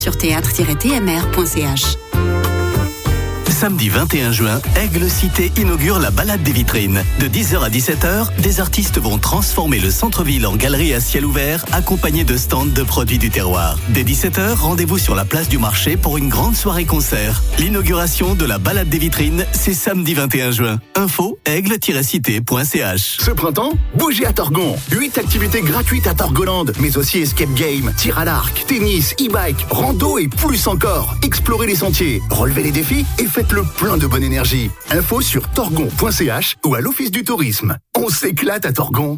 sur théâtre-tmr.ch. Samedi 21 juin, Aigle Cité inaugure la balade des vitrines. De 10h à 17h, des artistes vont transformer le centre-ville en galerie à ciel ouvert, accompagnés de stands de produits du terroir. Dès 17h, rendez-vous sur la place du marché pour une grande soirée concert. L'inauguration de la balade des vitrines, c'est samedi 21 juin. Info aigle-cité.ch. Ce printemps, bougez à Torgon. 8 activités gratuites à Torgoland, mais aussi escape game, tir à l'arc, tennis, e-bike, rando et plus encore. Explorez les sentiers, relevez les défis et faites le plein de bonne énergie. Info sur torgon.ch ou à l'Office du tourisme. On s'éclate à Torgon.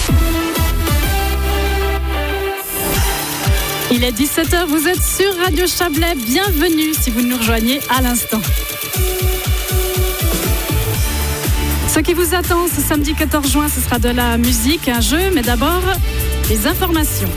Il est 17h, vous êtes sur Radio Chablais. Bienvenue si vous nous rejoignez à l'instant. Ce qui vous attend ce samedi 14 juin, ce sera de la musique, un jeu, mais d'abord, les informations.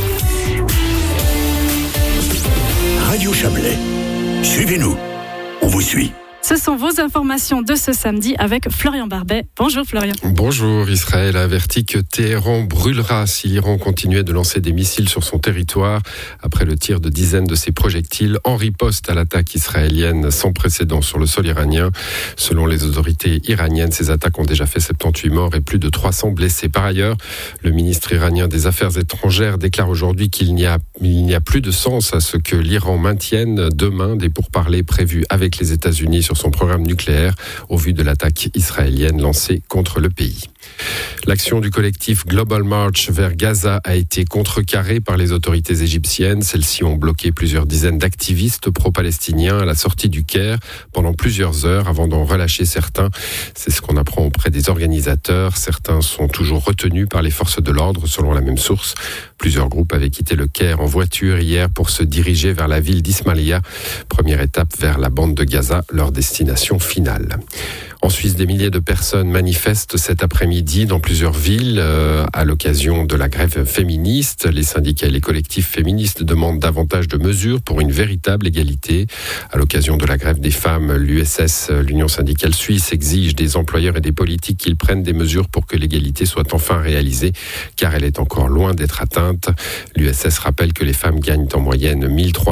Radio Chablais, suivez-nous. On vous suit. Ce sont vos informations de ce samedi avec Florian Barbet. Bonjour Florian. Bonjour. Israël a averti que Téhéran brûlera si l'Iran continuait de lancer des missiles sur son territoire après le tir de dizaines de ses projectiles en riposte à l'attaque israélienne sans précédent sur le sol iranien. Selon les autorités iraniennes, ces attaques ont déjà fait 78 morts et plus de 300 blessés. Par ailleurs, le ministre iranien des Affaires étrangères déclare aujourd'hui qu'il n'y a plus de sens à ce que l'Iran maintienne demain des pourparlers prévus avec les États-Unis sur son programme nucléaire au vu de l'attaque israélienne lancée contre le pays. L'action du collectif Global March vers Gaza a été contrecarrée par les autorités égyptiennes. Celles-ci ont bloqué plusieurs dizaines d'activistes pro-palestiniens à la sortie du Caire pendant plusieurs heures avant d'en relâcher certains. C'est ce qu'on apprend auprès des organisateurs. Certains sont toujours retenus par les forces de l'ordre, selon la même source. Plusieurs groupes avaient quitté le Caire en voiture hier pour se diriger vers la ville d'Ismaïlia, première étape vers la bande de Gaza, leur destination finale. En Suisse, des milliers de personnes manifestent cet après-midi dans plusieurs villes à l'occasion de la grève féministe. Les syndicats et les collectifs féministes demandent davantage de mesures pour une véritable égalité. À l'occasion de la grève des femmes, l'USS, l'Union syndicale suisse, exige des employeurs et des politiques qu'ils prennent des mesures pour que l'égalité soit enfin réalisée, car elle est encore loin d'être atteinte. L'USS rappelle que les femmes gagnent en moyenne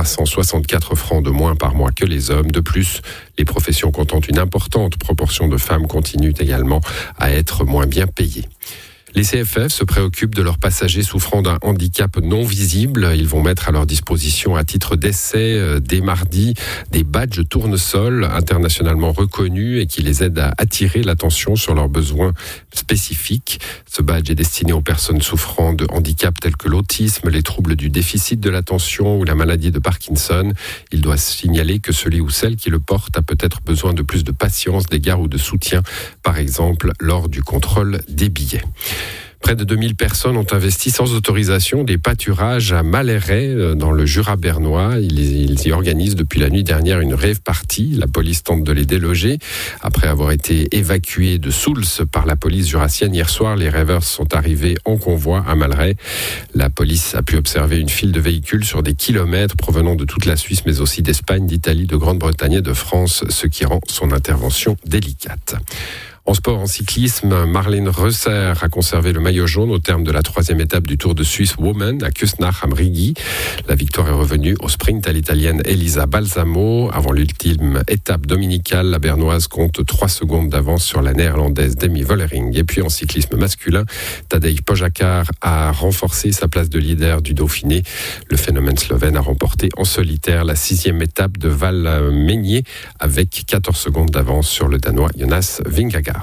1364 francs de moins par mois que les hommes. De plus, les professions comptant une importante proportion de femmes continuent également à être moins bien payées. Les CFF se préoccupent de leurs passagers souffrant d'un handicap non visible. Ils vont mettre à leur disposition à titre d'essai dès mardi des badges tournesol internationalement reconnus et qui les aident à attirer l'attention sur leurs besoins spécifiques. Ce badge est destiné aux personnes souffrant de handicaps tels que l'autisme, les troubles du déficit de l'attention ou la maladie de Parkinson. Il doit signaler que celui ou celle qui le porte a peut-être besoin de plus de patience, d'égard ou de soutien, par exemple lors du contrôle des billets. Près de 2000 personnes ont investi sans autorisation des pâturages à Malairet dans le Jura bernois. Ils y organisent depuis la nuit dernière une rave party. La police tente de les déloger. Après avoir été évacués de Souls par la police jurassienne hier soir, les raveurs sont arrivés en convoi à Malairet. La police a pu observer une file de véhicules sur des kilomètres provenant de toute la Suisse, mais aussi d'Espagne, d'Italie, de Grande-Bretagne et de France, ce qui rend son intervention délicate. En sport, en cyclisme, Marlene Reusser a conservé le maillot jaune au terme de la 3e étape du Tour de Suisse Women à Kusnach am Rigi. La victoire est revenue au sprint à l'italienne Elisa Balsamo. Avant l'ultime étape dominicale, la bernoise compte 3 secondes d'avance sur la néerlandaise Demi Vollering. Et puis en cyclisme masculin, Tadej Pogačar a renforcé sa place de leader du Dauphiné. Le phénomène slovène a remporté en solitaire la 6e étape de Val-Meigné avec 14 secondes d'avance sur le Danois Jonas Vingegaard.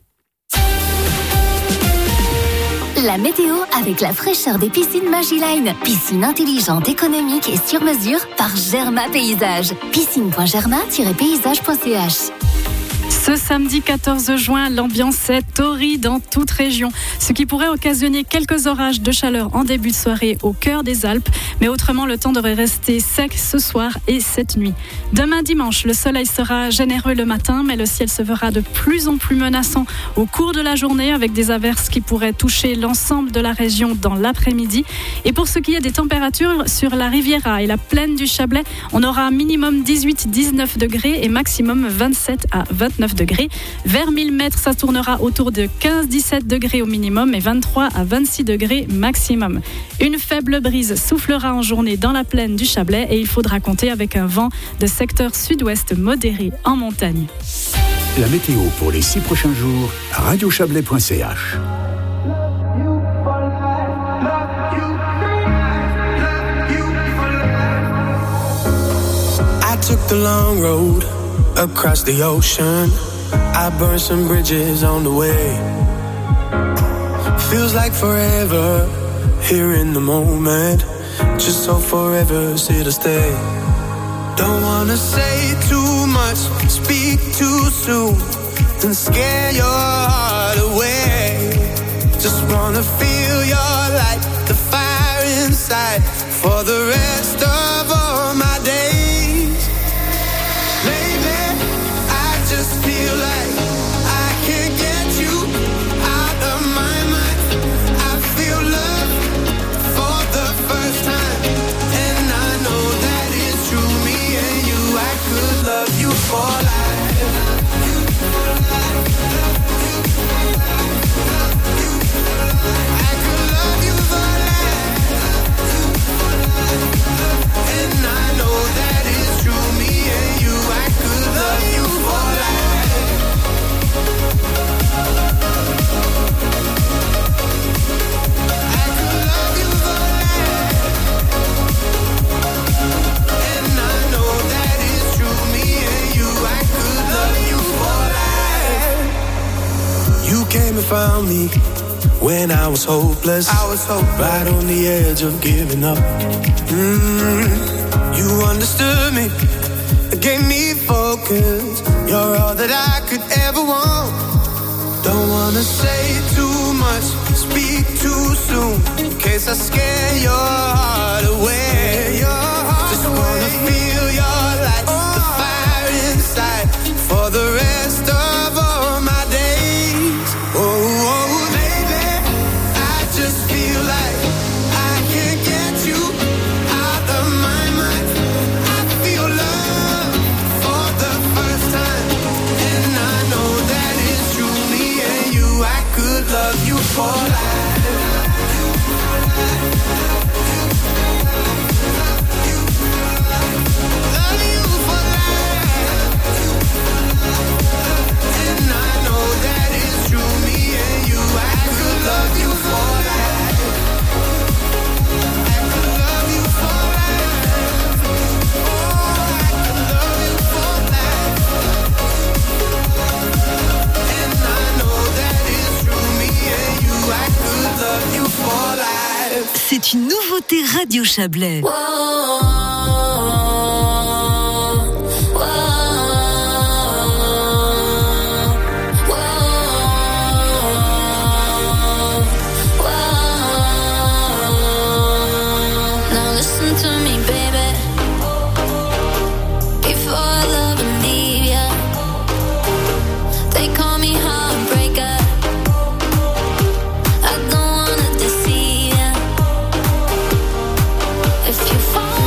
La météo avec la fraîcheur des piscines Magiline. Piscine intelligente, économique et sur mesure par Germa Paysage. piscine.germa-paysage.ch. Ce samedi 14 juin, l'ambiance est torride dans toute région, ce qui pourrait occasionner quelques orages de chaleur en début de soirée au cœur des Alpes, mais autrement le temps devrait rester sec ce soir et cette nuit. Demain dimanche, le soleil sera généreux le matin, mais le ciel se verra de plus en plus menaçant au cours de la journée avec des averses qui pourraient toucher l'ensemble de la région dans l'après-midi. Et pour ce qui est des températures, sur la Riviera et la plaine du Chablais, on aura un minimum 18-19 degrés et maximum 27 à 29 degrés 19 degrés. Vers 1000 mètres, ça tournera autour de 15-17 degrés au minimum et 23 à 26 degrés maximum. Une faible brise soufflera en journée dans la plaine du Chablais et il faudra compter avec un vent de secteur sud-ouest modéré en montagne. La météo pour les 6 prochains jours, radiochablais.ch. I took the long road across the ocean. I burned some bridges on the way. Feels like forever here in the moment. Just so forever's here to stay. Don't wanna say too much, speak too soon, and scare your heart away. Just wanna feel your light, the fire inside, for the rest of all my days. Lately, I just feel like I can't get you out of my mind. I feel love for the first time, and I know that it's true. Me and you, I could love you for life. I could love you for life. And I know that it's true. Me and you, I could love you for life. I could love you for life. And I know that it's true. Me and you, I could love you for life. You came and found me when I was hopeless. Right on the edge of giving up. You understood me, gave me focus. You're all that I could ever want. Don't wanna say too much, speak too soon, in case I scare your heart away. Just wanna feel your light, the fire inside, for the rest of all my days. Oh, baby, I just feel like I can't get you out of my mind. I feel love for the first time, and I know that it's true. Me and you, I could love you for life. Love you for life. And I know that it's true. Me and you, I could love you for life. I could love you for life. Oh, I could love you for life. And I know that it's true. Me and you, I could love you for life. C'est une nouveauté Radio Chablais. Now listen to me, baby. Before I love and leave ya, they call me heartbreaker. I don't wanna deceive ya. If you fall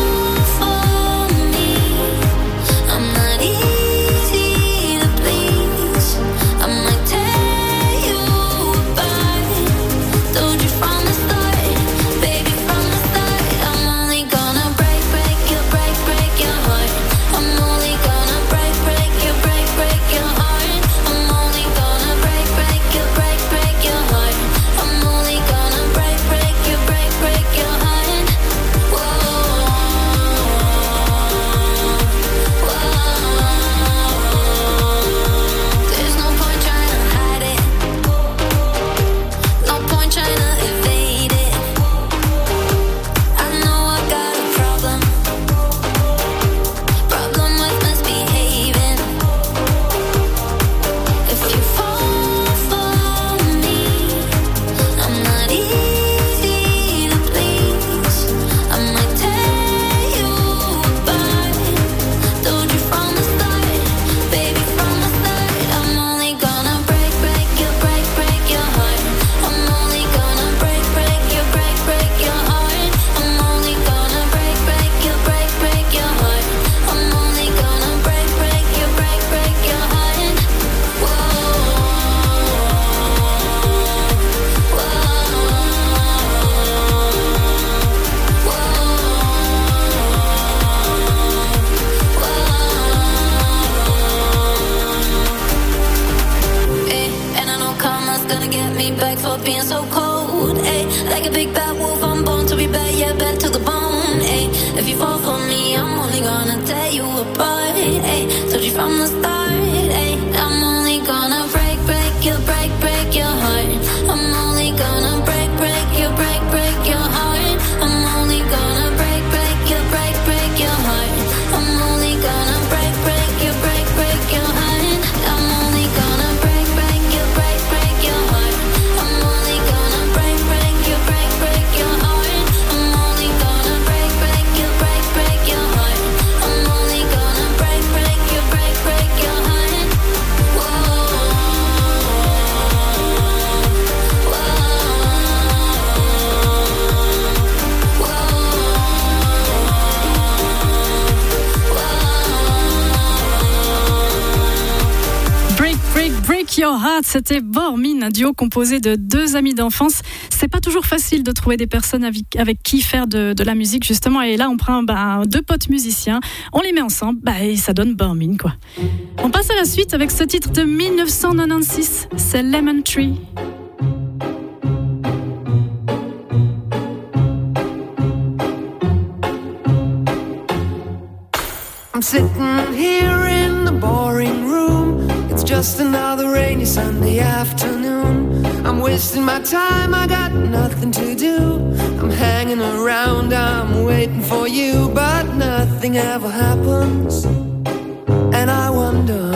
for being so cold. Ay, like a big bad wolf, I'm born to be bad, yeah, bad to the bone. Ay, if you fall for me, I'm only gonna tear you apart. Ay, told you from the start. Ay, I'm only gonna break your heart. I'm only gonna break your heart. I'm only gonna break your heart. I'm only gonna break your heart. I'm only gonna break your heart. I'm only gonna break your heart. I'm only gonna break your heart. I'm only gonna break your heart. Whoa. Break Your Heart, c'était Bormin, un duo composé de deux amis d'enfance. C'est pas toujours facile de trouver des personnes avec qui faire de la musique, justement. Et là, on prend deux potes musiciens, on les met ensemble, et ça donne Bormin, quoi. On passe à la suite avec ce titre de 1996, c'est Lemon Tree. I'm sitting here in the boring room. It's just another rainy Sunday afternoon. I'm wasting my time, I got nothing to do. I'm hanging around, I'm waiting for you, but nothing ever happens. And I wonder,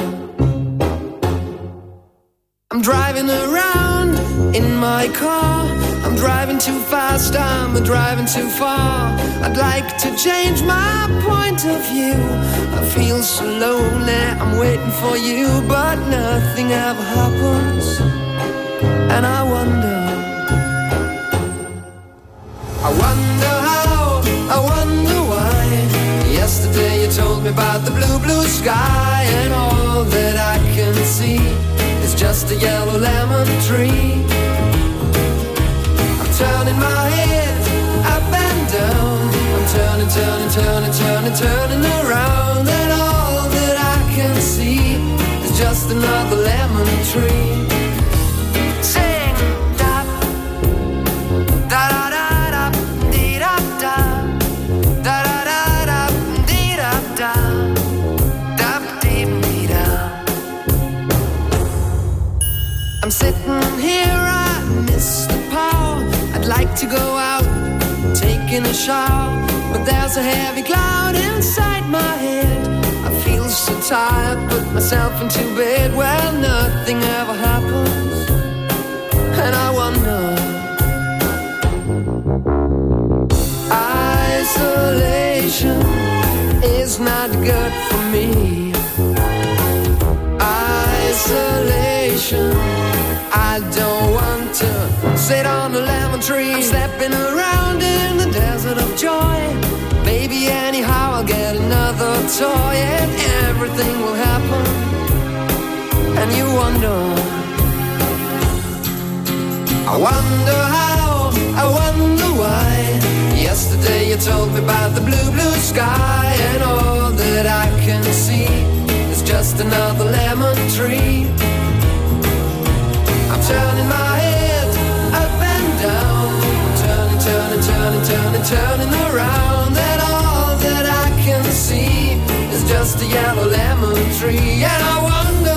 I'm driving around in my car. I'm driving too fast, I'm driving too far. I'd like to change my point of view. I feel so lonely, I'm waiting for you, but nothing ever happens. And I wonder how, I wonder why. Yesterday you told me about the blue, blue sky, and all that I can see is just a yellow lemon tree. Turning my head up and down. I'm turning around. And all that I can see is just another lemon tree. Sing da da da da da dee da da da da da da dee da da da dee dee da. I'm sitting here, I miss the power. I'd like to go out, taking a shower, but there's a heavy cloud inside my head. I feel so tired, put myself into bed. Well, nothing ever happens, and I wonder. Isolation is not good for me. Isolation, I don't want to sit on a lemon tree. I'm stepping around in the desert of joy. Maybe anyhow I'll get another toy, and everything will happen. And you wonder, I wonder how, I wonder why. Yesterday you told me about the blue, blue sky, and all that I can see is just another lemon tree. I'm turning my head up and down. I'm turning around. And all that I can see is just a yellow lemon tree. And I wonder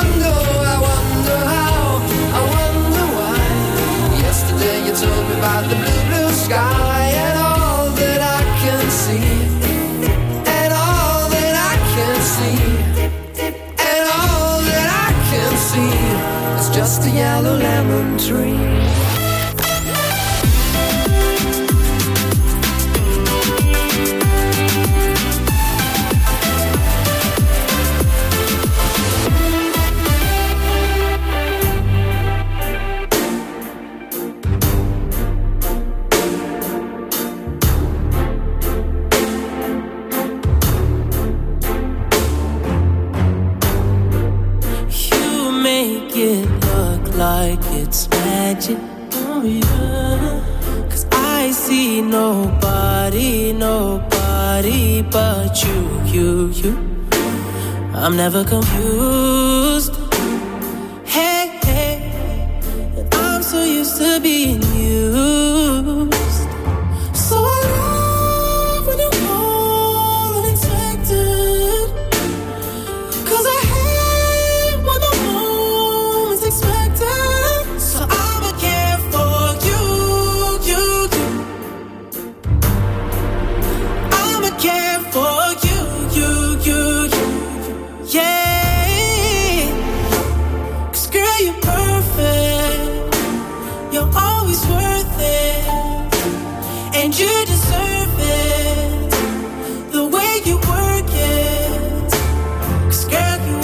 how, I wonder why. Yesterday you told me about the blue, blue sky, and all that I can see, and all that I can see, and all that I can see is just a yellow lemon tree. Like it's magic, oh yeah. 'Cause I see nobody but you. I'm never confused. Hey, and I'm so used to being used. So I love when you call unexpected, 'cause I hate when the moment's expected. So I'ma care for you, I'ma care for you, yeah. 'Cause girl, you're perfect, you're always worth it, and you deserve it, the way you work it. 'Cause girl, you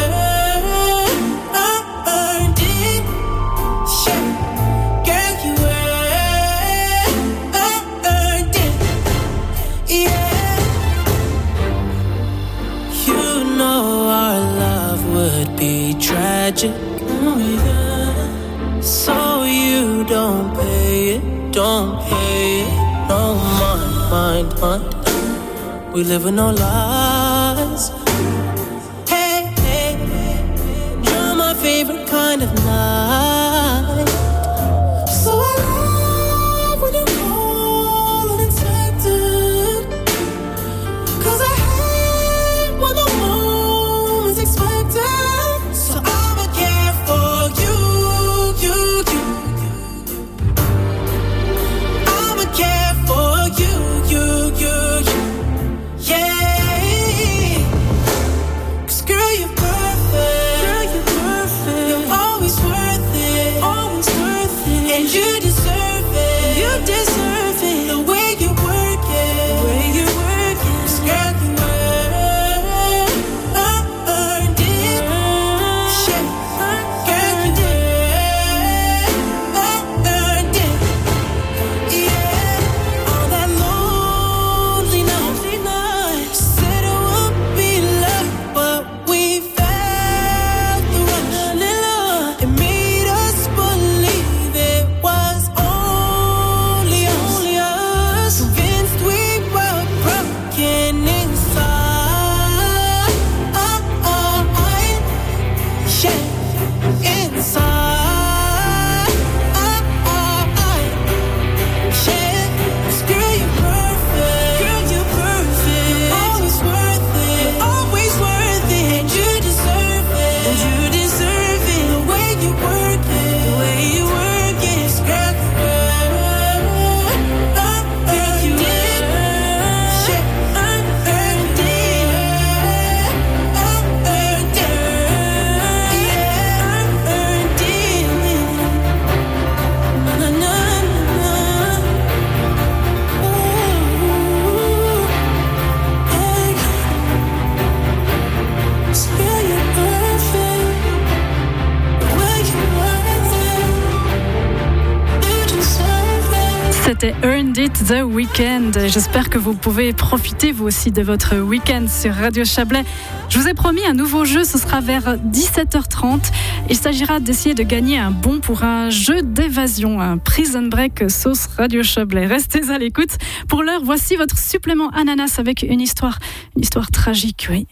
earned it, yeah. Girl, you earned it, yeah. You know our love would be tragic, oh yeah. So you don't pay it, no mind. We live with no lies. Hey, you're my favorite kind of night. So I love when you call unexpected, 'cause I hate when the moment's expected. So I'ma care for you, I'ma care for you, yeah. 'Cause girl, you're perfect, you're always worth it, and you deserve it, the way you work it, 'Cause girl, you earned it, yeah. Girl, you earned it, yeah. All that lonely night, said it would be love, but we felt the rush. It made us believe it was only us. Convinced we were broken inside, yeah, inside, yeah. 'Cause girl, you're perfect, always worth it, and you deserve it, the way you work it, 'Cause girl, you earned it, yeah, earned it, na na na. Ooh, hey. 'Cause girl, you're perfect, the way you work it, you deserve it. C'était Earned It The Weekend. J'espère que vous pouvez profiter vous aussi de votre week-end sur Radio Chablais. Je vous ai promis un nouveau jeu, ce sera vers 17h30. Il s'agira d'essayer de gagner un bon pour un jeu d'évasion, un Prison Break sauce Radio Chablais. Restez à l'écoute. Pour l'heure, voici votre supplément ananas avec une histoire tragique, oui.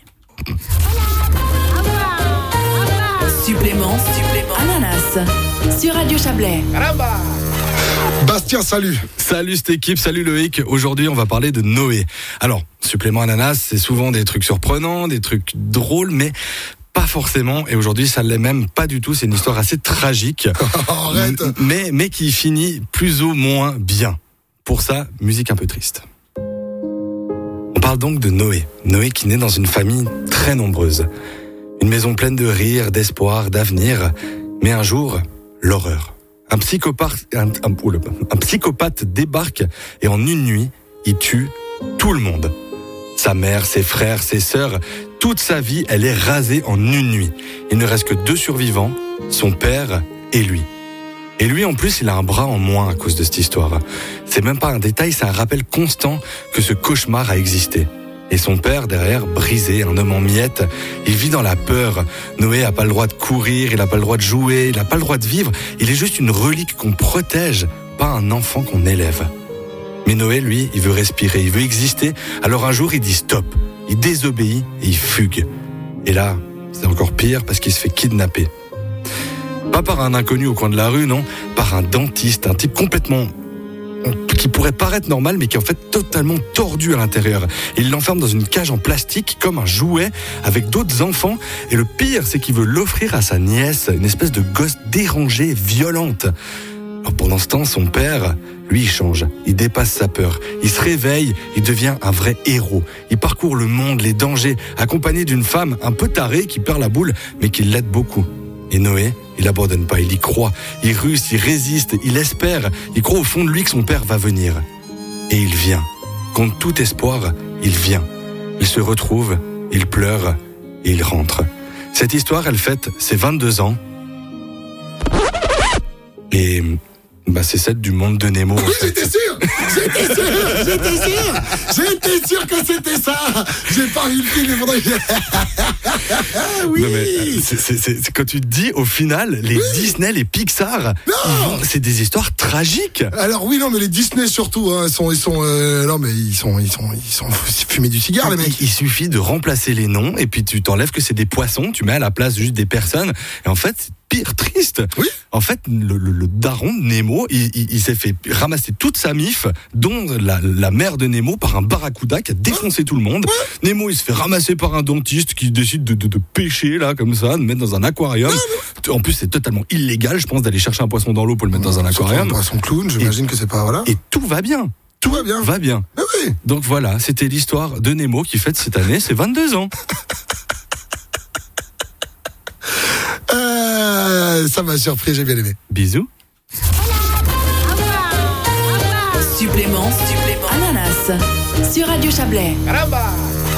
Supplément ananas sur Radio Chablais. Bastien, salut. Salut cette équipe, salut Loïc. Aujourd'hui, on va parler de Noé. Alors, supplément ananas, c'est souvent des trucs surprenants, des trucs drôles, mais pas forcément. Et aujourd'hui, ça l'est même pas du tout. C'est une histoire assez tragique. Arrête. Mais qui finit plus ou moins bien. Pour ça, musique un peu triste. On parle donc de Noé. Noé qui naît dans une famille très nombreuse. Une maison pleine de rire, d'espoir, d'avenir. Mais un jour, l'horreur. Un psychopathe débarque et en une nuit, il tue tout le monde. Sa mère, ses frères, ses sœurs, toute sa vie, elle est rasée en une nuit. Il ne reste que 2 survivants, son père et lui. Et lui, en plus, il a un bras en moins à cause de cette histoire. C'est même pas un détail, c'est un rappel constant que ce cauchemar a existé. Et son père, derrière, brisé, un homme en miettes, il vit dans la peur. Noé n'a pas le droit de courir, il n'a pas le droit de jouer, il n'a pas le droit de vivre. Il est juste une relique qu'on protège, pas un enfant qu'on élève. Mais Noé, lui, il veut respirer, il veut exister. Alors un jour, il dit stop, il désobéit et il fugue. Et là, c'est encore pire parce qu'il se fait kidnapper. Pas par un inconnu au coin de la rue, non, par un dentiste, un type complètement qui pourrait paraître normal mais qui est en fait totalement tordu à l'intérieur. Il l'enferme dans une cage en plastique comme un jouet avec d'autres enfants et le pire c'est qu'il veut l'offrir à sa nièce, une espèce de gosse dérangée, violente. Alors pendant ce temps, son père, lui, il change, il dépasse sa peur, il se réveille, il devient un vrai héros. Il parcourt le monde, les dangers, accompagné d'une femme un peu tarée qui perd la boule mais qui l'aide beaucoup. Et Noé, il abandonne pas, il y croit, il ruse, il résiste, il espère, il croit au fond de lui que son père va venir. Et il vient. Contre tout espoir, il vient. Il se retrouve, il pleure et il rentre. Cette histoire, elle fête ses 22 ans. Et c'est celle du monde de Nemo. Oui, j'étais sûr que c'était ça. J'ai parié le film. Oui. Non mais c'est quand tu te dis au final les Disney, les Pixar, c'est des histoires tragiques. Alors oui, non mais les Disney surtout, hein, ils sont fumés du cigare les mecs. Il suffit de remplacer les noms et puis tu t'enlèves que c'est des poissons, tu mets à la place juste des personnes et en fait c'est pire triste. Oui. En fait le daron de Nemo, il s'est fait ramasser toute sa mif, dont la mère de Nemo par un barracuda qui a défoncé tout le monde. Nemo il se fait ramasser par un dentiste qui décide de pêcher là comme ça, de mettre dans un aquarium. En plus c'est totalement illégal, je pense, d'aller chercher un poisson dans l'eau pour le mettre dans un aquarium. Un poisson clown, j'imagine que c'est pas voilà. Et tout va bien. Tout va bien. Ah oui. Donc voilà, c'était l'histoire de Nemo qui fête cette année ses 22 ans. Ça m'a surpris, j'ai bien aimé. Bisous. Supplément Ananas sur Radio Chablais. Caramba!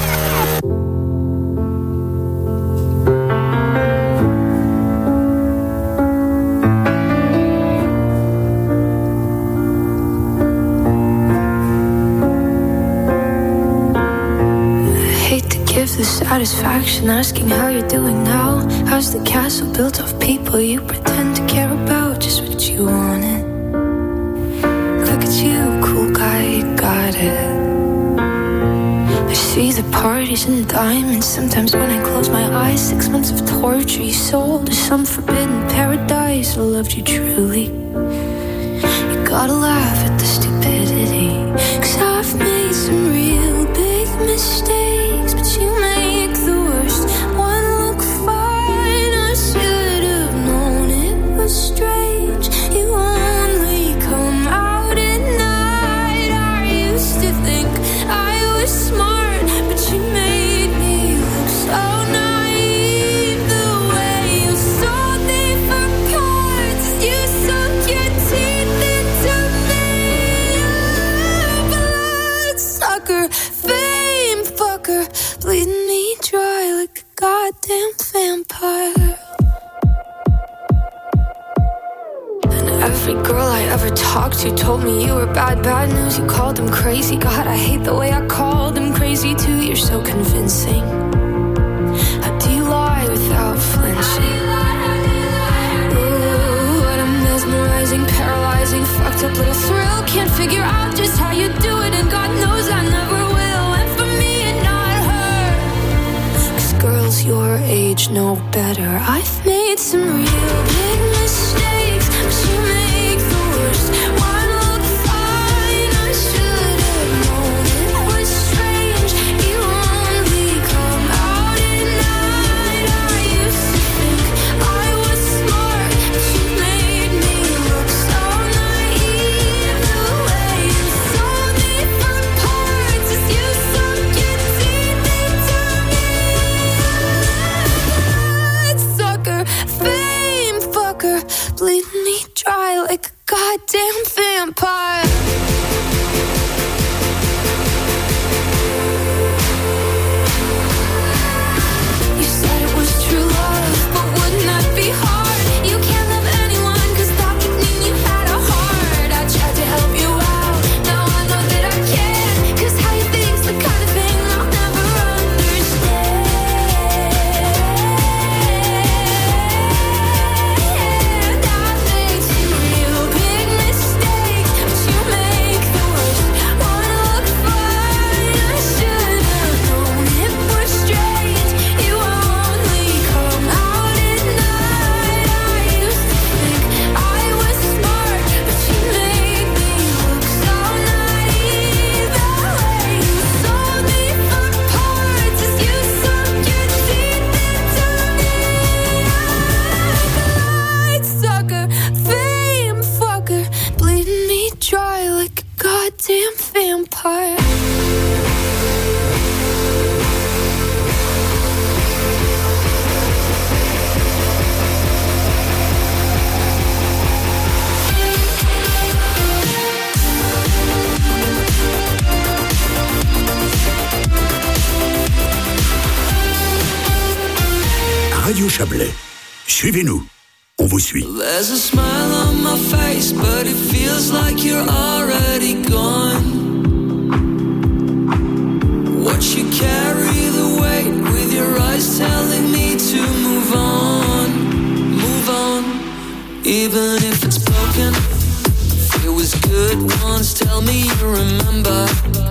Give the satisfaction asking how you're doing now. How's the castle built of people you pretend to care about? Just what you wanted. Look at you, cool guy, you got it. I see the parties and the diamonds. Sometimes when I close my eyes, 6 months of torture you sold to some forbidden paradise. I loved you truly. You gotta laugh at the stupidity, 'cause I've made some real big mistakes, but you make the worst one look fine. I should have known it was strange. You only come out at night. I used to think I was smart, but you made me look so naive. The way you sold me for cards, you sunk your teeth into me. Bloodsucker, fame fucker, bleeding me dry like a goddamn vampire. And every girl I ever talked to told me you were bad news. You called them crazy. God, I hate the way I called them crazy too. You're so convincing. How do you lie without flinching? Ooh, what a mesmerizing, paralyzing, fucked up little thrill. Can't figure out just how you do it, and God knows I never will. And for me and not her, 'cause girls your age know better. I've made some real big mistakes, but you make the worst one look fine. I should have known it was strange. You only come out at night. I used to think I was smart, but you made me look so naive. The way you sold me for parts is you sunk your teeth into me. Sucker, fame fucker, bleeding me dry like a goddamn vampire. You said it was true love, but wouldn't that be hard? You can't love anyone, 'cause that would mean you had a heart. I tried to help you out, now I know that I can't, 'cause how you think's the kind of thing I'll never understand. I've made some real big mistakes, but Radio Chablais. Suivez-nous. On vous suit. There's a smile on my face, but it feels like you're already gone. Watch you carry the weight with your eyes telling me to move on, move on. Even if it's broken, it was good once, tell me you remember.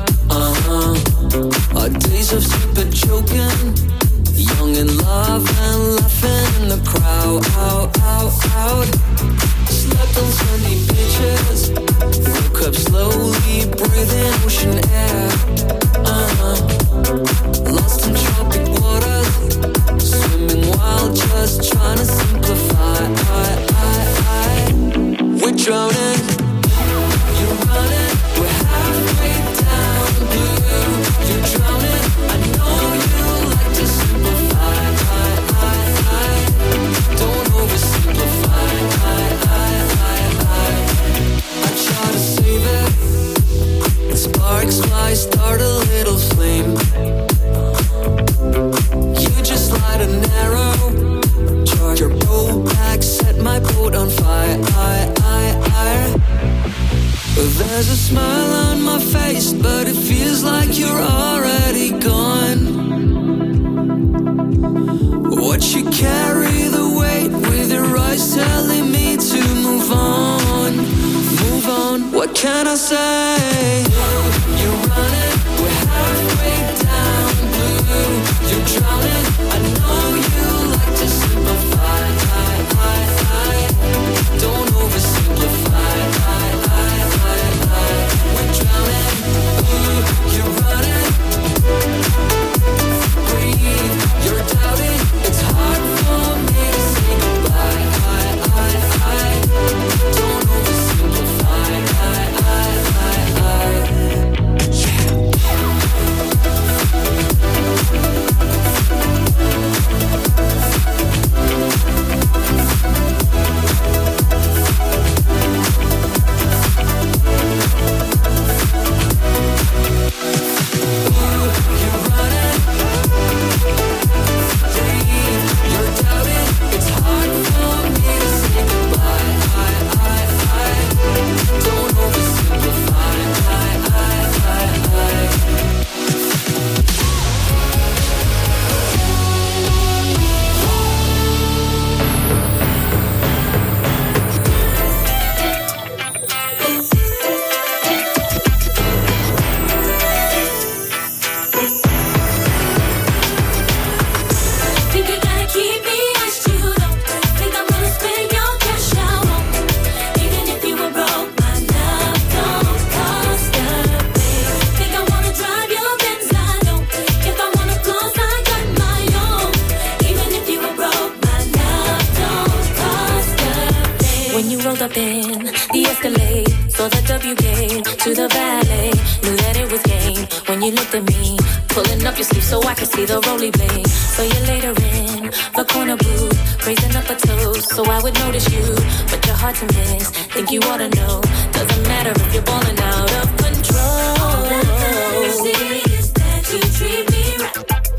Our days of stupid joking, young in love and laughing in the crowd, out. Slept on sunny beaches, woke up slowly, breathing ocean air. Lost in tropic waters, swimming wild, just trying to simplify. We're drowning, you're running, we're halfway down blue. You're drowning, I know you like to simplify. Don't oversimplify. I try to save it, and sparks fly, start a little flame. You just light an arrow, charge your bow back, set my boat on fire. There's a smile on my face, but it feels like you're already gone. Watch you carry the weight with your eyes telling me to move on, move on. What can I say? You're running, we're halfway down blue. You're drowning, I know you like to simplify. Don't oversimplify. We're drowning, ooh, you're running. Breathe, you're doubting. It's hard for me to say goodbye. Don't oversimplify. up in the Escalade, saw the W game to the valet, knew that it was game when you looked at me, pulling up your sleeve so I could see the roly blade. So you later in the corner booth, raising up a toast so I would notice you, but you're hard to miss, think you ought to know, doesn't matter if you're balling out of control. All that matters is that you treat me right,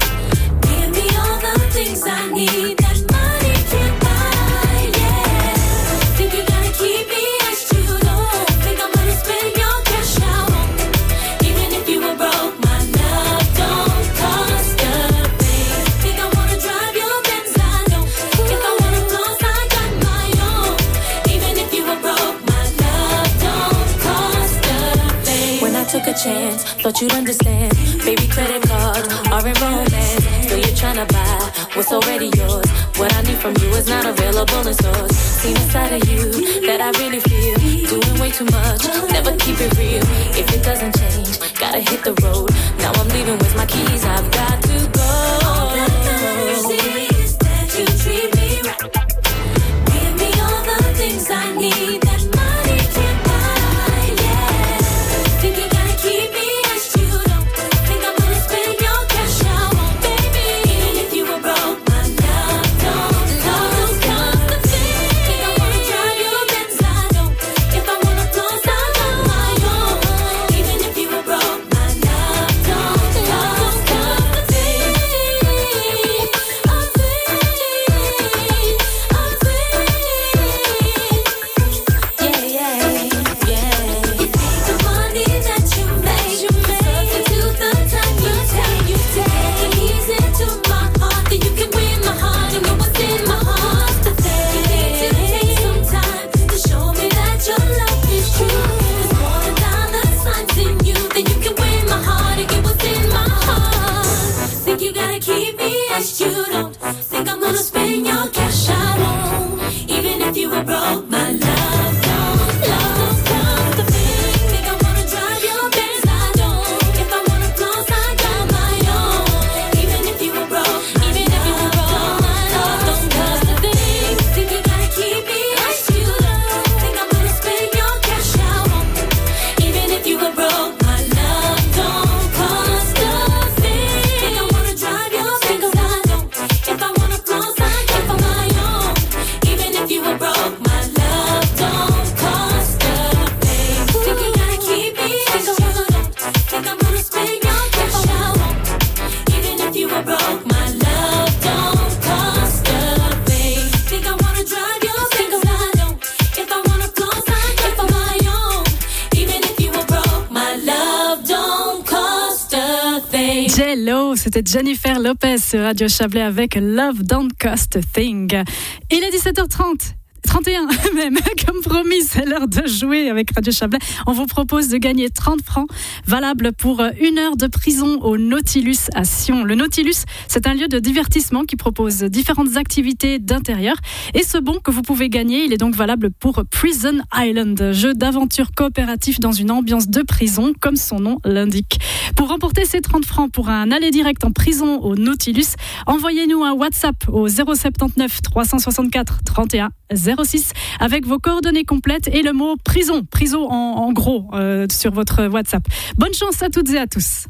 give me all the things I need that money can't buy, yeah. Think you gotta keep me as you don't think I'm gonna spend your cash out on me. Even if you were broke, my love don't cost a thing. Think I wanna drive your Benz, I know. If I wanna close, I got my own. Even if you were broke, my love don't cost a thing. When I took a chance, thought you'd understand. Baby, credit cards are in romance. So you're trying to buy what's already yours. What I need from you is not available in stores. Seen a side of you that I really feel. Doing way too much, never keep it real. If it doesn't change, gotta hit the road. Now I'm leaving with my keys, I've got to go. All that matters is that you treat me right. Give me all the things I need that money can't buy, yeah. Think you gotta keep me as you don't think I'm gonna spend your cash out on baby. Even if you were broke, my love don't cost a thing. Think I wanna drive your Benz, I know. If I wanna close, I got my own. Even if you were broke, my love don't cost a Think you gotta keep me as you don't. Think I'm gonna spend your cash, I won't. Even if you were broke, my love don't. Love comes the thing. Think I wanna drive your Benz, I don't. If I wanna floss, I got my own. Even if you were broke, even if you were broke, my love don't cost a thing. Think you gotta keep me as you don't. Think I'm gonna spend your cash, I won't. Even if you were broke, my love don't cost a thing. Think I wanna drive your Benz, I don't. If I wanna floss, I got my own. Even if you were broke, my love don't cost a thing. Think you gotta keep me as you don't. Think I'm gonna spend your cash, I won't. Even if you were broke, my love don't cost a thing. Think I wanna drive your Benz, I don't. If I wanna floss, I got my own. Even if you were broke, my love don't cost a thing. Jello, c'était Jennifer Lopez sur Radio Chablais avec Love Don't Cost a Thing. Il est 17h30. 31 même, comme promis, c'est l'heure de jouer avec Radio Chablais. On vous propose de gagner 30 francs, valables pour 1 heure de prison au Nautilus à Sion. Le Nautilus, c'est un lieu de divertissement qui propose différentes activités d'intérieur. Et ce bon que vous pouvez gagner, il est donc valable pour Prison Island, jeu d'aventure coopératif dans une ambiance de prison, comme son nom l'indique. Pour remporter ces 30 francs pour un aller direct en prison au Nautilus, envoyez-nous un WhatsApp au 079 364 31 06 avec vos coordonnées complètes et le mot prison en gros sur votre WhatsApp. Bonne chance à toutes et à tous.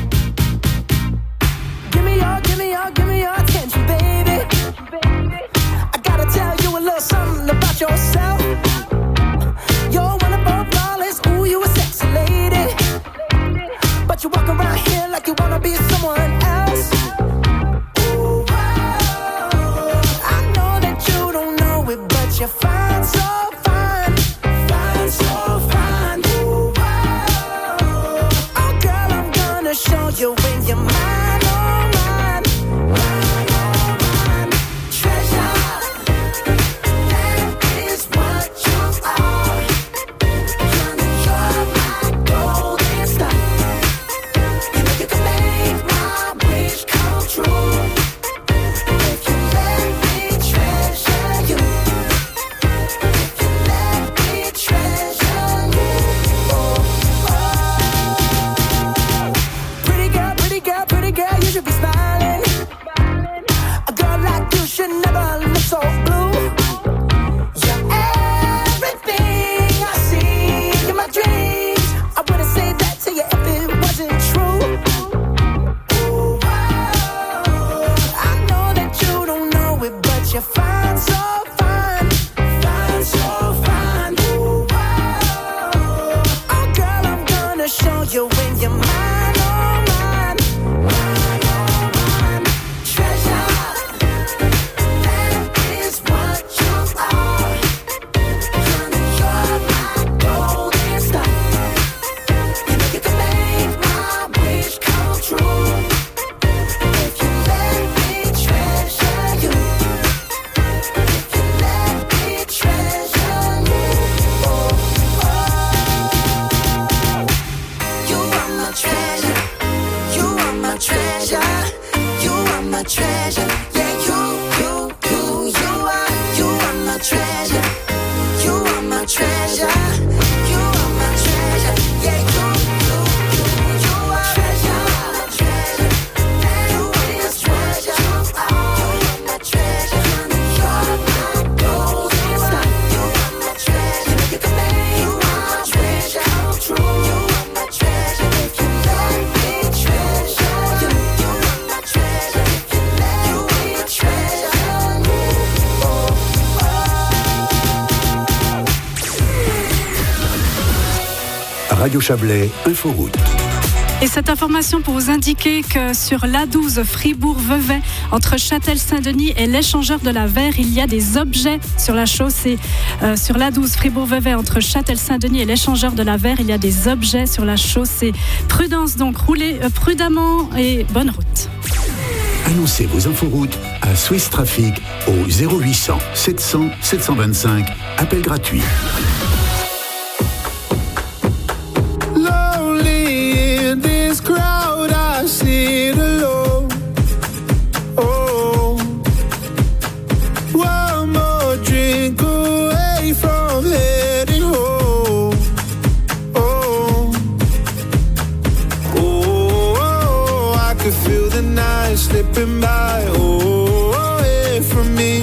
Give me your attention, baby. I gotta tell you a little something about yourself. You're wonderful, flawless, ooh, you a sexy lady. But you walk around here like you wanna be someone else. Ooh, wow. I know that you don't know it, but you're fine, so fine. Fine, so fine. Ooh, wow. Oh, girl, I'm gonna show you when you're mine, oh, mine. Mine, oh, mine. Treasure, that is what you are. Honey, you're my golden star. You know you can make my wish come true. If you let me treasure you. If you let me treasure you. Oh, oh. Pretty girl, you should be smiling. A girl like you should never look so blue. You're everything I see in my dreams. I wouldn't say that to you if it wasn't true. Ooh, wow. I know that you don't know it, but you're fine, so fine. Fine, so fine. Ooh, wow. Oh, girl, I'm gonna show you when you're mine, oh, mine. Mine, oh, mine. Treasure, that is what you are. Honey, you're my golden star. You know you can make my wish come true. If you let me treasure you. If you let me treasure you. Oh, oh. You are my treasure. You are my treasure. You are my treasure. Yeah, you are my treasure. You are my treasure. You are my treasure. Yeah, you are treasure. Treasure. You are my treasure. You are my treasure. You're my golden star. You are my treasure. You can make my treasure come true. You are my treasure. If you let me treasure you. You are my treasure. If you let me treasure you. Oh, Radio Chablais, Inforoute. Et cette information pour vous indiquer que sur l'A12 Fribourg-Vevey, entre Châtel-Saint-Denis et l'échangeur de la Verre, il y a des objets sur la chaussée. Sur l'A12 Fribourg-Vevey, entre Châtel-Saint-Denis et l'échangeur de la Verre, il y a des objets sur la chaussée. Prudence donc, roulez prudemment et bonne route. Annoncez vos inforoutes à Swiss Traffic au 0800 700 725. Appel gratuit. Lonely in this crowd, I sit alone. slipping by, away from me.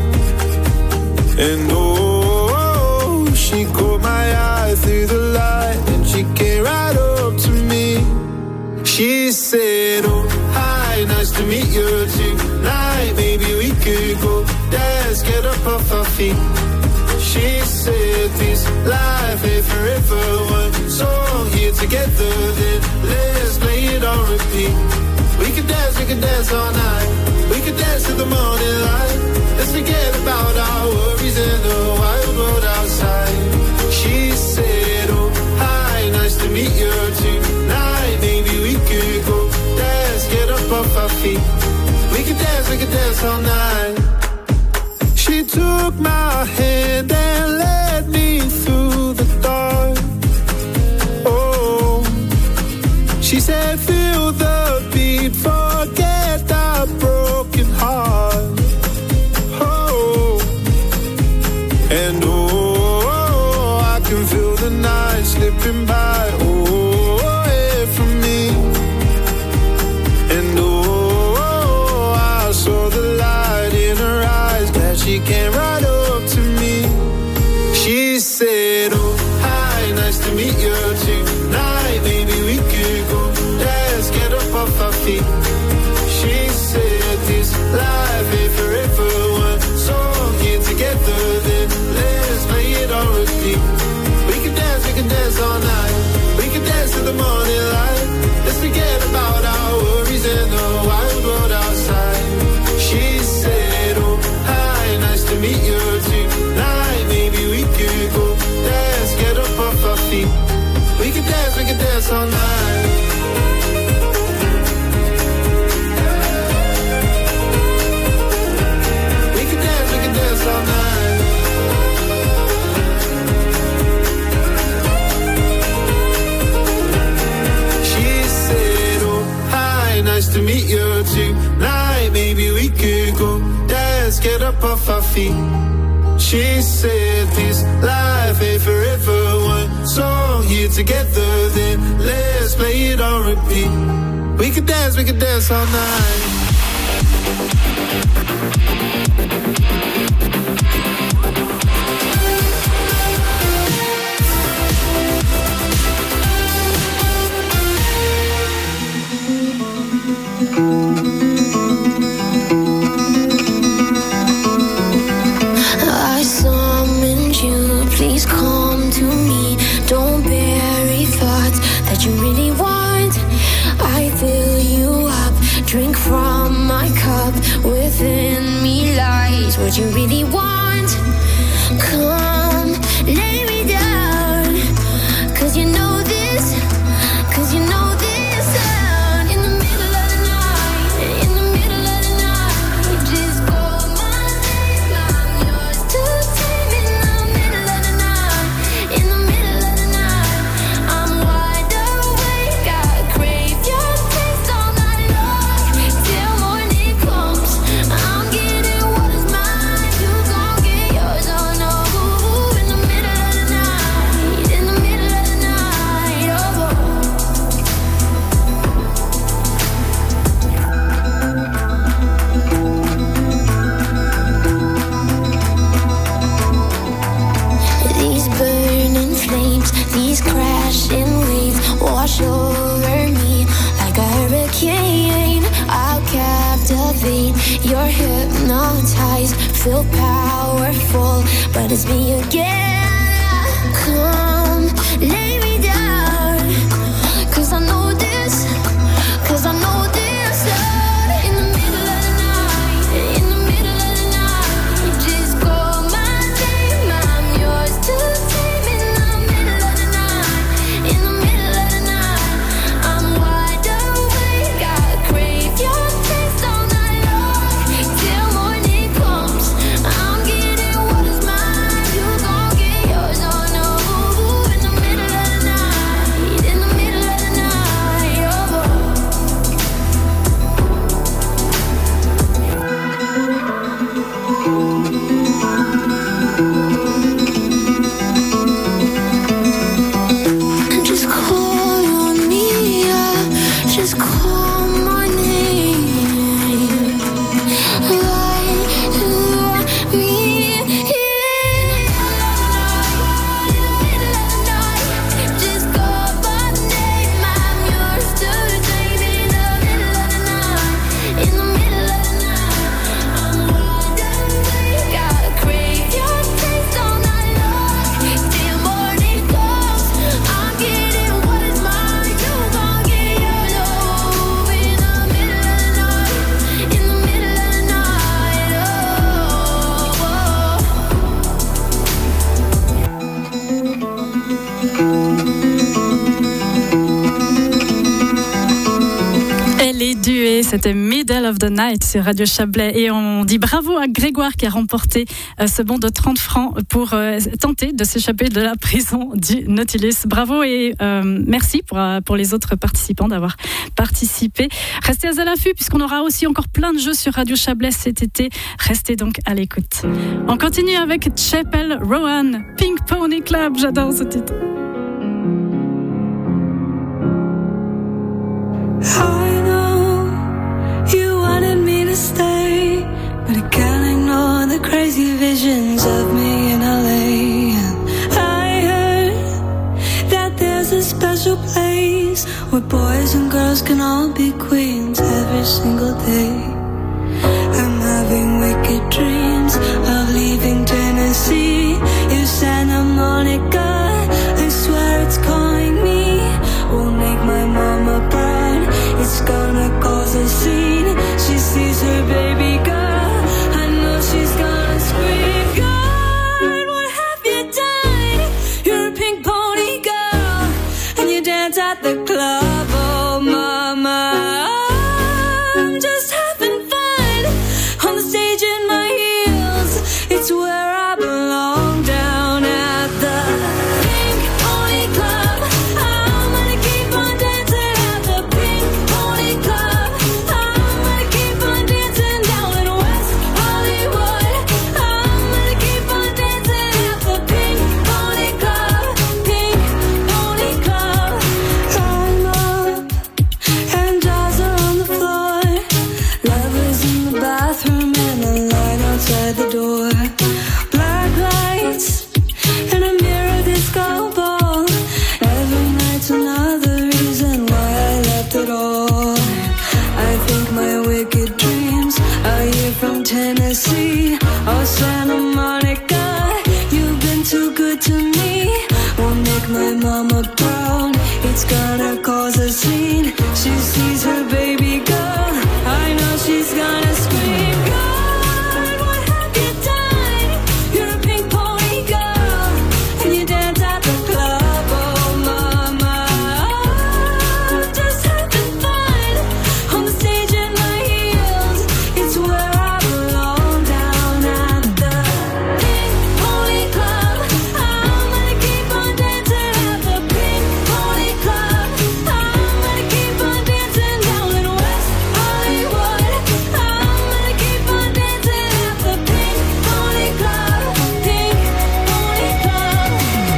And she caught my eye through the light, and she came right up to me. She said, oh, hi, nice to meet you tonight. Maybe we could go dance, get up off our feet. She said, this life ain't forever. One song here together, then let's play it on repeat. We could dance all night. We could dance to the morning light. Let's forget about our worries in the wild world outside. She said, oh, hi, nice to meet you tonight. Maybe we could go dance, get up off our feet. We could dance all night. She took my hand and led me through the dark. Oh, she said, feel the beat, forget our broken heart. Oh, and I can feel the night slipping by, away from me. And I saw the light in her eyes, glad she came right up to me. She said, oh, hi, nice to meet you tonight. Maybe we could go dance, get up off our feet. She said, this life ain't forever. One song here together, then let's play it on repeat. We can dance all night. We can dance to the morning light. Let's forget about our worries in the wild world outside. She said, oh, hi, nice to meet you tonight. Maybe we could go dance, get up off our feet. We can dance all night. We can dance all night. She said, oh, hi, nice to meet you tonight. Maybe we could go dance, get up off our feet. She said, this life ain't forever. One song here together, then let's play it on repeat. We could dance all night. I summoned you, please come to me. Don't bury thoughts that you really want. I fill you up, drink from my cup. Within me lies what you really want. Come, lay me down, 'cause you know this, 'cause you know this sound. In the middle of the night, in the middle of the night, just call my name, I'm yours to tame. In the middle of the night, in the middle of the night, I'm wide awake, I crave your taste all night long, till morning comes. I'm getting what is mine, you gon' get yours, oh no. In the middle of the night, in the middle of the night, oh. These burning flames, these crashing waves wash over me like a hurricane. I'll captivate, you're hypnotized, feel powerful, but it's me again. Come, lay me down, 'cause I know this, 'cause I know this sound. In the middle of the night, in the middle of the night, just call my name, I'm yours to tame. In the middle of the night, in the middle of the night, I'm wide awake, I crave your taste all night long, till morning comes. I'm getting what is mine, you gon' get yours, oh no. In the middle of the C'était Middle of the Night sur Radio Chablais. Et on dit bravo à Grégoire qui a remporté ce bon de 30 francs pour tenter de s'échapper de la prison du Nautilus. Bravo et merci pour les autres participants d'avoir participé. Restez à l'affût puisqu'on aura aussi encore plein de jeux sur Radio Chablais cet été. Restez donc à l'écoute. On continue avec Chapel Rowan, Pink Pony Club. J'adore ce titre. I know you wanted me to stay, but I can't ignore the crazy visions of me in LA. I heard that there's a special place where boys and girls can all be queens every single day. I'm having wicked dreams of leaving Tennessee. If Santa Monica, I swear it's calling me, won't make my mama proud. It's gonna cause a scene. She sees her baby girl, I know she's gonna scream. God, what have you done? You're a pink pony girl, and you dance at the club. Oh mama, I'm just having fun on the stage in my heels. It's where I belong, down at the Pink Pony Club. I'm gonna keep on dancing at the Pink Pony Club. I'm gonna keep on dancing down in West Hollywood. I'm gonna keep on dancing at the Pink Pony Club. Pink Pony Club. I'm up and dolls are on the floor. Lovers in the bathroom and a line outside the door. Black lights and a mirror disco ball. Every night's another reason why I left it all. I think my wicked dreams are here from Tennessee. Oh, Santa Monica, you've been too good to me. Won't make my mama proud. It's gonna cause a scene. She sees her baby girl, I know she's gonna scream. God, what have you done? You're a pink pony girl, and you dance at the club. Oh mama, I'm just having fun on the stage in my heels. It's where I belong, down at the Pink Pony Club. I'm gonna keep on dancing at the Pink Pony Club. I'm gonna keep on dancing down in West Hollywood. I'm gonna keep on dancing at the Pink Pony Club. Pink Pony Club.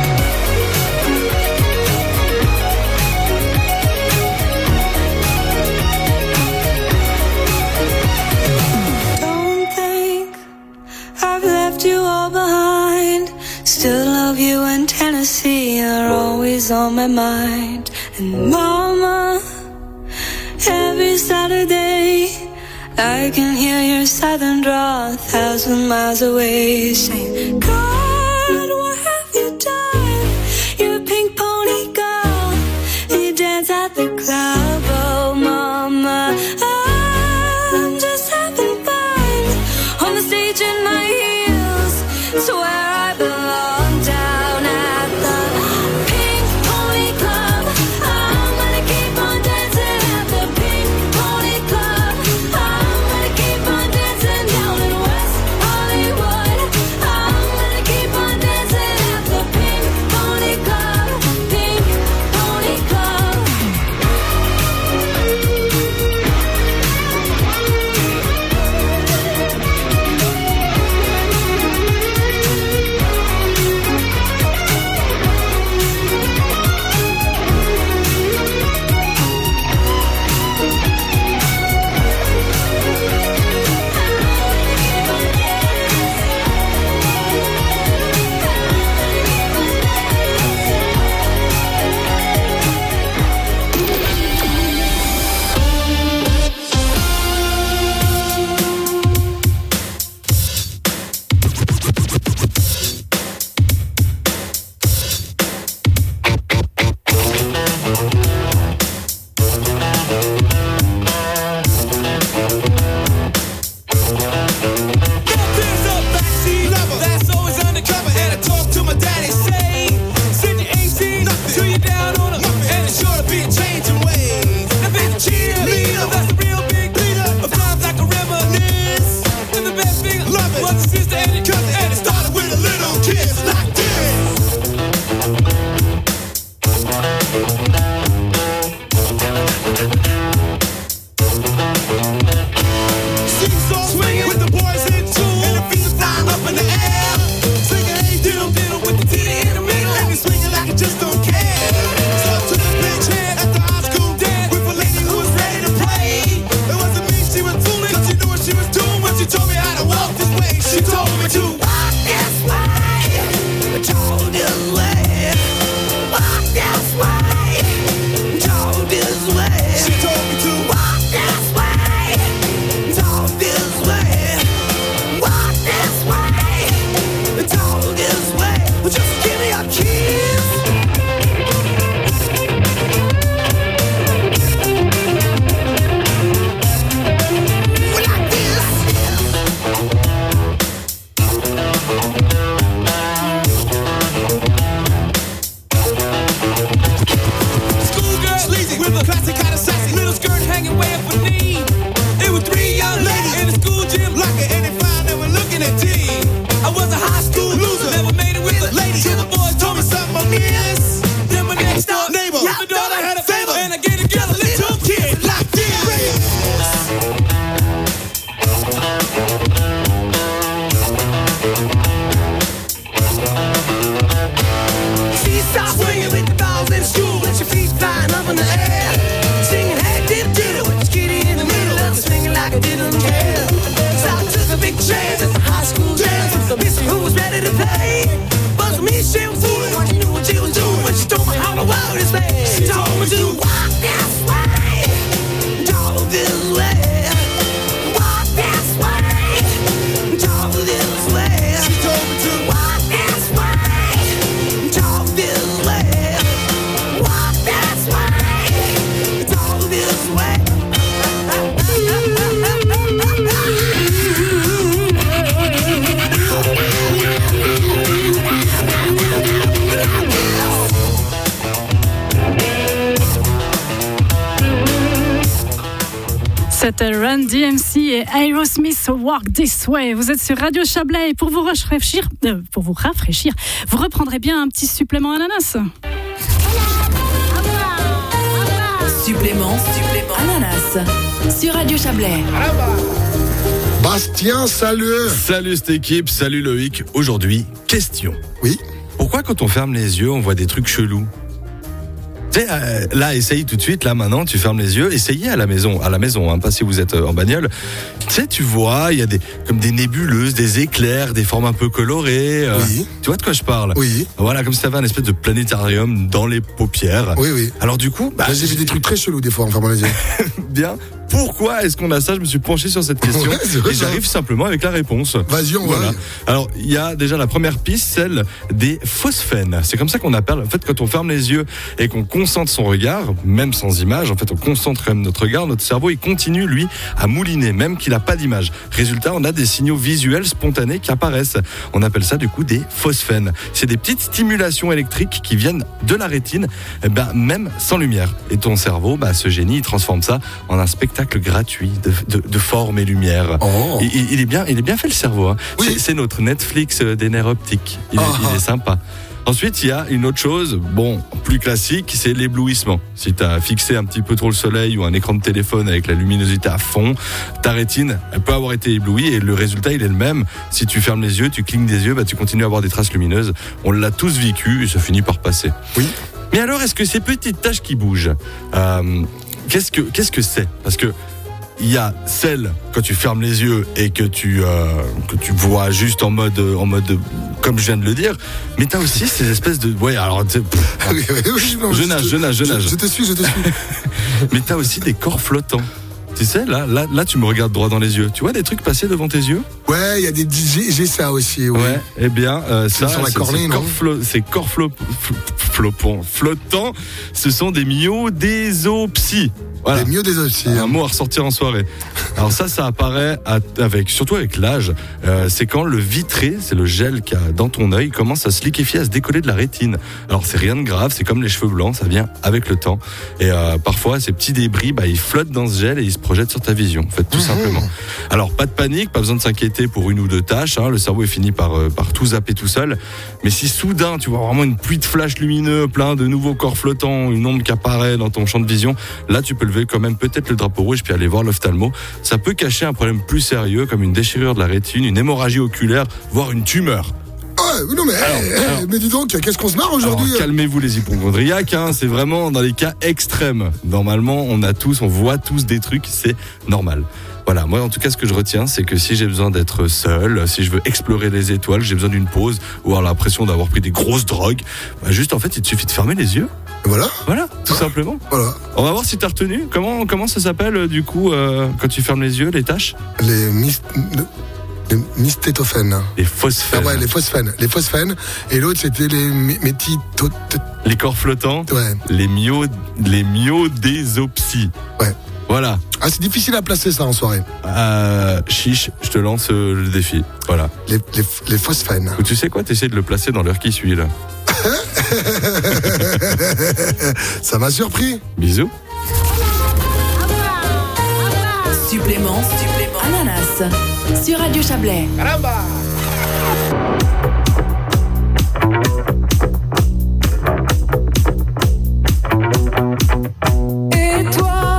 Don't think I've left you all behind. Still love you in Tennessee, you're always on my mind. And mama, every Saturday I can hear your southern drawl 1,000 miles away, saying, God, what have you done? You're a pink pony girl, and you dance at the club. Oh mama, I'm just having fun on the stage in my heels. It's where I belong, down at the Pink Pony Club. I'm gonna keep on dancing at the Pink Pony Club. I'm gonna keep on dancing down in West Hollywood. I'm gonna keep C'était Run DMC et Aerosmith Walk This Way. Vous êtes sur Radio Chablais et pour vous rafraîchir, vous reprendrez bien un petit supplément ananas. Supplément ananas sur Radio Chablais. Bastien, salut. Salut cette équipe, salut Loïc. Aujourd'hui, question. Oui. Pourquoi quand on ferme les yeux, on voit des trucs chelous ? Tu sais, là, essaye tout de suite, là maintenant, tu fermes les yeux, essayez à la maison, hein, pas si vous êtes en bagnole. Tu sais, tu vois, il y a comme des nébuleuses, des éclairs, des formes un peu colorées. Oui. Tu vois de quoi je parle ? Oui. Voilà, comme si t'avais un espèce de planétarium dans les paupières. Oui. Alors du coup, j'ai vu des trucs très chelous des fois en fermant les yeux. Bien. Pourquoi est-ce qu'on a ça ? Je me suis penché sur cette question et j'arrive simplement avec la réponse. Vas-y, on va. Alors, il y a déjà la première piste, celle des phosphènes. C'est comme ça qu'on appelle, en fait, quand on ferme les yeux et qu'on concentre son regard, même sans image, en fait, on concentre quand même notre regard, notre cerveau, il continue, lui, à mouliner, même qu'il n'a pas d'image. Résultat, on a des signaux visuels spontanés qui apparaissent. On appelle ça, du coup, des phosphènes. C'est des petites stimulations électriques qui viennent de la rétine, même sans lumière. Et ton cerveau, ce génie, il transforme ça en un spectacle gratuit de forme et lumière. Oh. Il est bien fait le cerveau. Hein. Oui. C'est notre Netflix des nerfs optiques. Il est sympa. Ensuite, il y a une autre chose, plus classique, c'est l'éblouissement. Si tu as fixé un petit peu trop le soleil ou un écran de téléphone avec la luminosité à fond, ta rétine, elle peut avoir été éblouie et le résultat, il est le même. Si tu fermes les yeux, tu clignes des yeux, tu continues à avoir des traces lumineuses. On l'a tous vécu et ça finit par passer. Oui. Mais alors, est-ce que ces petites taches qui bougent, qu'est-ce que c'est ? Parce que il y a celle quand tu fermes les yeux et que tu vois juste en mode comme je viens de le dire, mais t'as aussi ces espèces de je nage. Je te suis. Mais t'as aussi des corps flottants. Tu sais, là, tu me regardes droit dans les yeux. Tu vois des trucs passer devant tes yeux ? Ouais, il y a des j'ai ça aussi. Oui. Ouais, eh bien, ça, sur la cornée, non ? Ces corps flottants, ce sont des myodésopsies. Voilà. Les myodésopsies. Un mot à ressortir en soirée. Alors ça apparaît surtout avec l'âge. C'est quand le vitré, c'est le gel qu'il y a dans ton œil, commence à se liquéfier, à se décoller de la rétine. Alors c'est rien de grave, c'est comme les cheveux blancs, ça vient avec le temps. Et parfois, ces petits débris, ils flottent dans ce gel et ils se projettent sur ta vision, en fait, tout simplement. Alors pas de panique, pas besoin de s'inquiéter pour une ou deux tâches. Le cerveau est fini par tout zapper tout seul. Mais si soudain, tu vois vraiment une pluie de flashs lumineux, plein de nouveaux corps flottants, une onde qui apparaît dans ton champ de vision, là tu peux lever quand même peut-être le drapeau rouge puis aller voir l'ophtalmo. Ça peut cacher un problème plus sérieux comme une déchirure de la rétine, une hémorragie oculaire, voire une tumeur. Non mais, mais dis donc, qu'est-ce qu'on se marre aujourd'hui ? Alors, calmez-vous les hypochondriaques, c'est vraiment dans les cas extrêmes. Normalement, on voit tous des trucs, c'est normal. Voilà, moi en tout cas ce que je retiens, c'est que si j'ai besoin d'être seul, si je veux explorer les étoiles, j'ai besoin d'une pause ou avoir l'impression d'avoir pris des grosses drogues, juste en fait il te suffit de fermer les yeux. Voilà, tout simplement. Voilà. On va voir si t'as retenu. Comment ça s'appelle du coup quand tu fermes les yeux, les taches ? Les mystétophènes. Les phosphènes. Ah ouais, les phosphènes. Et l'autre c'était les les corps flottants. Ouais. Les myodésopsies. Ouais. Voilà. Ah, c'est difficile à placer ça en soirée. Chiche, je te lance le défi. Voilà. Les phosphènes. Ou tu sais quoi, t'essaies de le placer dans l'heure qui suit là. Ça m'a surpris. Bisous. Supplément ananas sur Radio Chablais. Caramba! Et toi,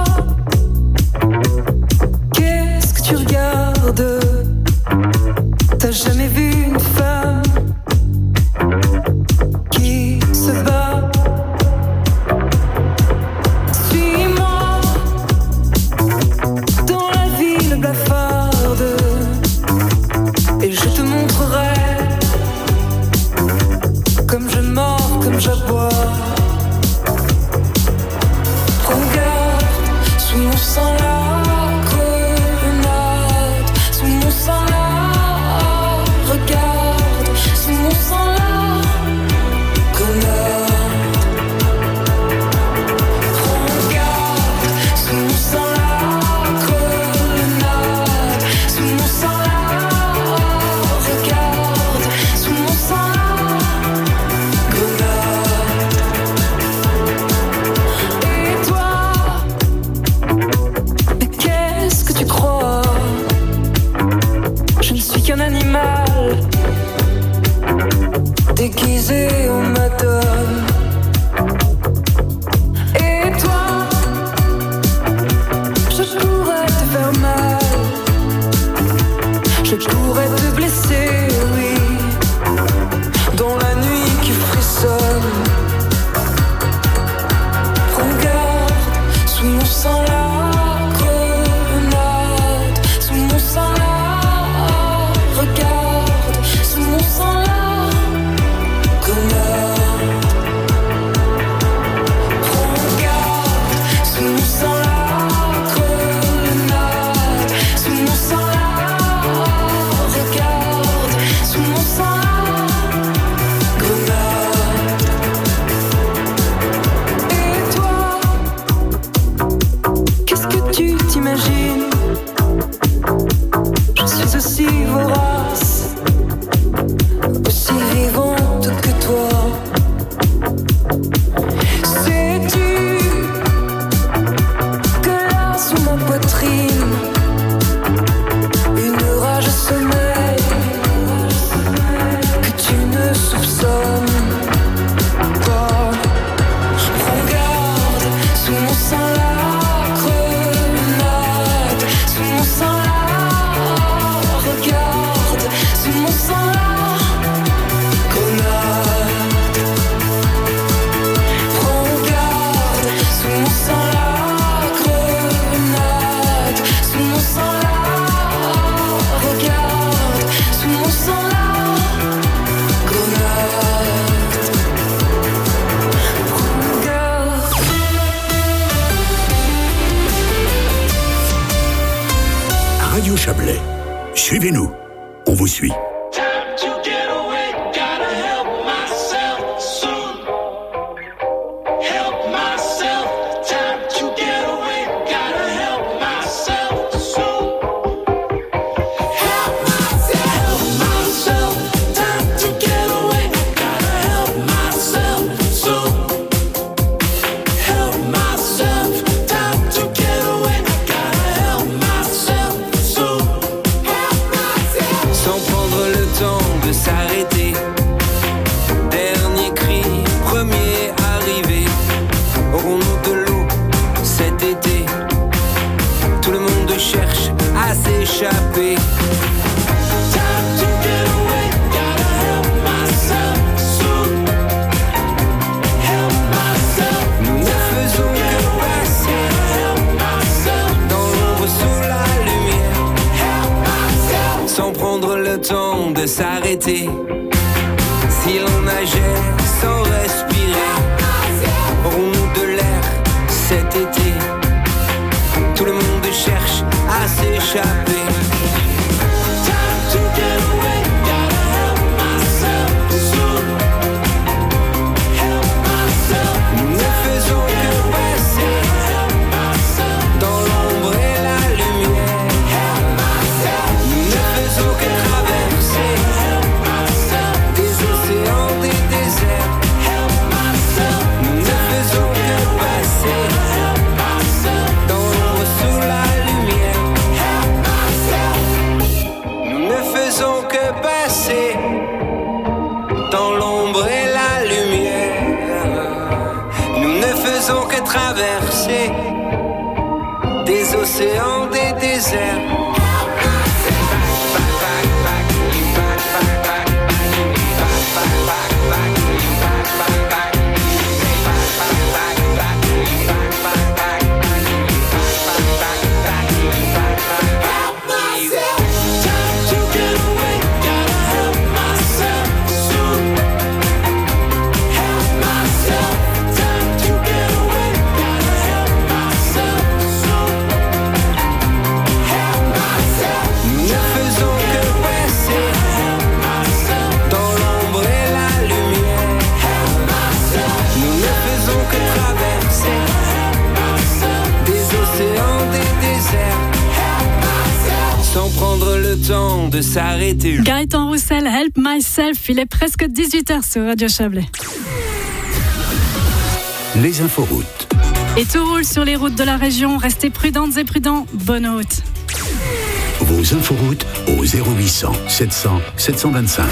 qu'est-ce que tu regardes? T'as jamais vu une femme qui se bat? Suis-moi dans la ville blafarde et je te montrerai comme je mords, comme j'aboie. Regarde, sous mon sang la grenade, sous mon sang la regarde, Je pourrais te blesser, oui, dans la nuit qui frissonne. Regarde, sous mon sang la grenade, sous mon sang la, regarde, sous mon sang la grenade. Regarde, sous mon sang la grenade, sous mon sang la, regarde, sous mon sang la grenade. Et toi, qu'est-ce que tu t'imagines? Je suis aussi vorace, aussi vivante que toi. Sais-tu que là sous ma poitrine, une rage sommeille que tu ne soupçonnes pas. Regarde, sous mon sang la grenade, sous mon sang la, regarde, sous mon sang la grenade. Regarde, sous mon sang la grenade, sous mon sang la, regarde, sous mon sang la grenade. Regarde. Radio Chablais. Suivez-nous. On vous suit. Sans prendre le temps de s'arrêter. Dernier cri, premier arrivé. Aurons-nous de l'eau cet été? Tout le monde cherche à s'échapper. Nous ne faisons que passer dans l'ombre sous la lumière, sans prendre le temps de s'arrêter. Si l'on nageait sans respirer, aurons-nous de l'air cet été? Tout le monde cherche à s'échapper. Nous ne faisons que passer dans l'ombre et la lumière. Nous ne faisons que traverser des océans, des déserts. Nous ne faisons que passer dans l'ombre sous la lumière. Nous ne faisons que passer dans l'ombre et la lumière. Nous ne faisons que traverser des océans, des déserts. Temps de s'arrêter. Gaëtan Roussel, Help Myself, il est presque 18h sur Radio Chablais. Les inforoutes. Et tout roule sur les routes de la région. Restez prudentes et prudents. Bonne route. Vos inforoutes au 0800 700 725.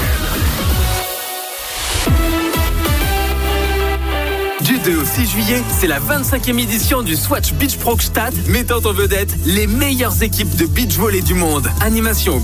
Du 2 au 6 juillet, c'est la 25e édition du Swatch Beach Pro Gstaad, mettant en vedette les meilleures équipes de beach volley du monde. Animation